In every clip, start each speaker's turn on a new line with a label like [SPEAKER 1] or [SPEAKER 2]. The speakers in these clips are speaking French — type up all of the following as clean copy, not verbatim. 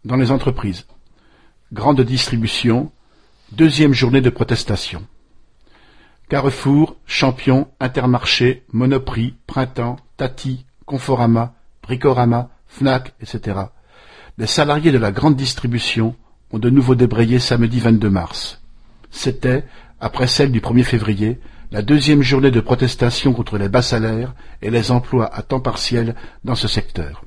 [SPEAKER 1] Dans les entreprises. Grande distribution, deuxième journée de protestation. Carrefour, Champion, Intermarché, Monoprix, Printemps, Tati, Conforama, Bricorama, Fnac, etc. Les salariés de la grande distribution ont de nouveau débrayé samedi 22 mars. C'était, après celle du 1er février, la deuxième journée de protestation contre les bas salaires et les emplois à temps partiel dans ce secteur.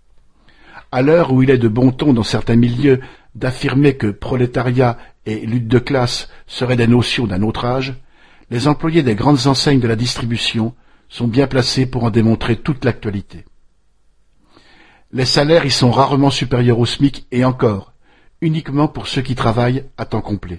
[SPEAKER 1] À l'heure où il est de bon ton dans certains milieux d'affirmer que prolétariat et lutte de classe seraient des notions d'un autre âge, les employés des grandes enseignes de la distribution sont bien placés pour en démontrer toute l'actualité. Les salaires y sont rarement supérieurs au SMIC et encore, uniquement pour ceux qui travaillent à temps complet.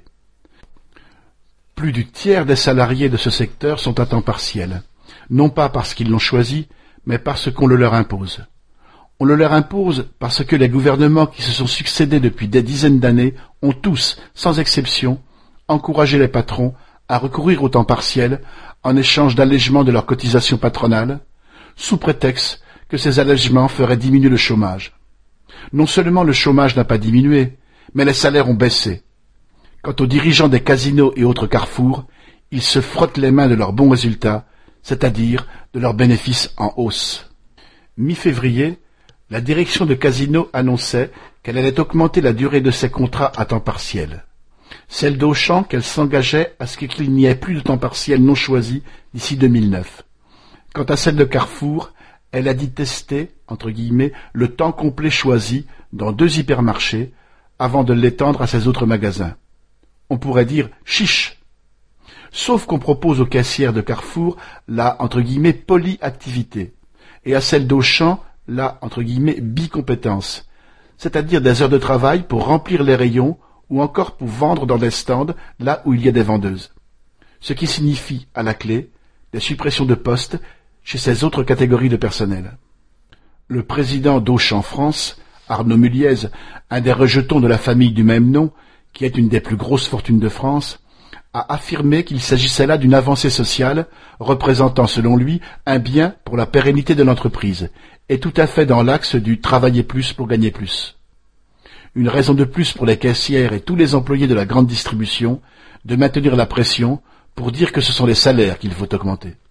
[SPEAKER 1] Plus du tiers des salariés de ce secteur sont à temps partiel, non pas parce qu'ils l'ont choisi, mais parce qu'on le leur impose. On le leur impose parce que les gouvernements qui se sont succédés depuis des dizaines d'années ont tous, sans exception, encouragé les patrons à recourir au temps partiel en échange d'allègements de leurs cotisations patronales, sous prétexte que ces allègements feraient diminuer le chômage. Non seulement le chômage n'a pas diminué, mais les salaires ont baissé. Quant aux dirigeants des casinos et autres carrefours, ils se frottent les mains de leurs bons résultats, c'est-à-dire de leurs bénéfices en hausse. Mi-février, la direction de Casino annonçait qu'elle allait augmenter la durée de ses contrats à temps partiel. Celle d'Auchan qu'elle s'engageait à ce qu'il n'y ait plus de temps partiel non choisi d'ici 2009. Quant à celle de Carrefour, elle a dit tester, entre guillemets, le temps complet choisi dans 2 hypermarchés avant de l'étendre à ses autres magasins. On pourrait dire chiche. Sauf qu'on propose aux caissières de Carrefour la, entre guillemets, polyactivité et à celle d'Auchan la, entre guillemets, bicompétence, c'est-à-dire des heures de travail pour remplir les rayons ou encore pour vendre dans des stands là où il y a des vendeuses. Ce qui signifie, à la clé, des suppressions de postes chez ces autres catégories de personnel. Le président d'Auchan France, Arnaud Muliez, un des rejetons de la famille du même nom, qui est une des plus grosses fortunes de France, a affirmé qu'il s'agissait là d'une avancée sociale représentant, selon lui, un bien pour la pérennité de l'entreprise, et tout à fait dans l'axe du travailler plus pour gagner plus. Une raison de plus pour les caissières et tous les employés de la grande distribution de maintenir la pression pour dire que ce sont les salaires qu'il faut augmenter.